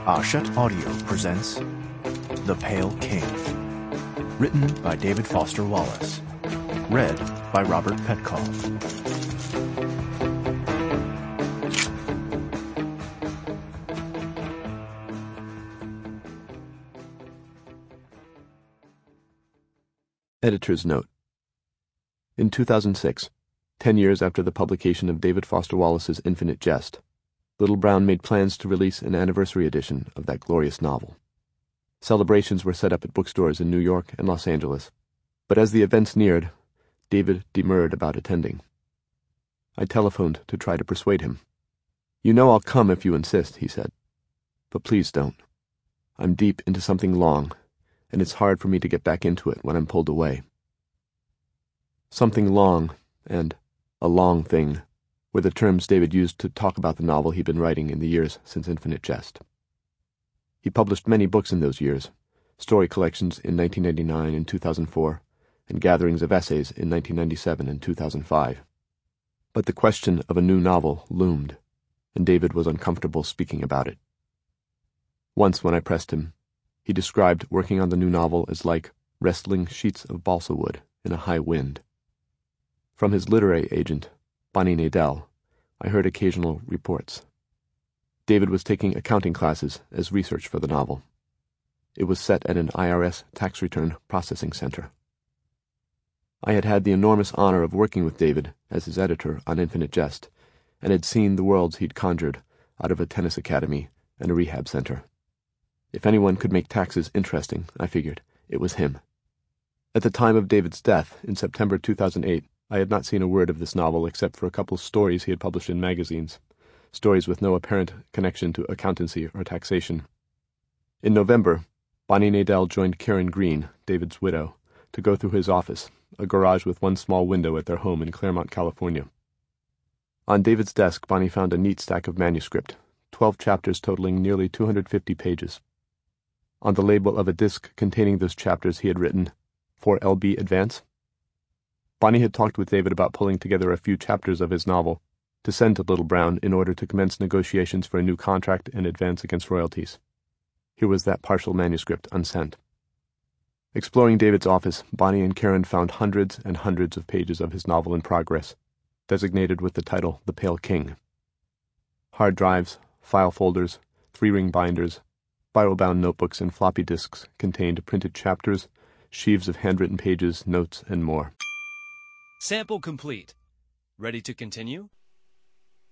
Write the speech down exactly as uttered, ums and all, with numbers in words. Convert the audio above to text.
Hachette Audio presents The Pale King. Written by David Foster Wallace. Read by Robert Petkoff. Editor's Note. In two thousand six, ten years after the publication of David Foster Wallace's Infinite Jest, Little Brown made plans to release an anniversary edition of that glorious novel. Celebrations were set up at bookstores in New York and Los Angeles, but as the events neared, David demurred about attending. I telephoned to try to persuade him. "You know I'll come if you insist," he said. "But please don't. I'm deep into something long, and it's hard for me to get back into it when I'm pulled away." Something long and a long thing were the terms David used to talk about the novel he'd been writing in the years since Infinite Jest. He published many books in those years, story collections in nineteen ninety-nine and two thousand four, and gatherings of essays in nineteen ninety-seven and two thousand five. But the question of a new novel loomed, and David was uncomfortable speaking about it. Once when I pressed him, he described working on the new novel as like wrestling sheets of balsa wood in a high wind. From his literary agent, Bonnie Nadell, I heard occasional reports. David was taking accounting classes as research for the novel. It was set at an I R S tax return processing center. I had had the enormous honor of working with David as his editor on Infinite Jest, and had seen the worlds he'd conjured out of a tennis academy and a rehab center. If anyone could make taxes interesting, I figured, it was him. At the time of David's death, in September two thousand eight, I had not seen a word of this novel except for a couple stories he had published in magazines, stories with no apparent connection to accountancy or taxation. In November, Bonnie Nadell joined Karen Green, David's widow, to go through his office, a garage with one small window at their home in Claremont, California. On David's desk, Bonnie found a neat stack of manuscript, twelve chapters totaling nearly two hundred fifty pages. On the label of a disc containing those chapters he had written, "For L B Advance." Bonnie had talked with David about pulling together a few chapters of his novel to send to Little Brown in order to commence negotiations for a new contract and advance against royalties. Here was that partial manuscript unsent. Exploring David's office, Bonnie and Karen found hundreds and hundreds of pages of his novel in progress, designated with the title The Pale King. Hard drives, file folders, three-ring binders, spiral-bound notebooks, and floppy disks contained printed chapters, sheaves of handwritten pages, notes, and more. Sample complete. Ready to continue?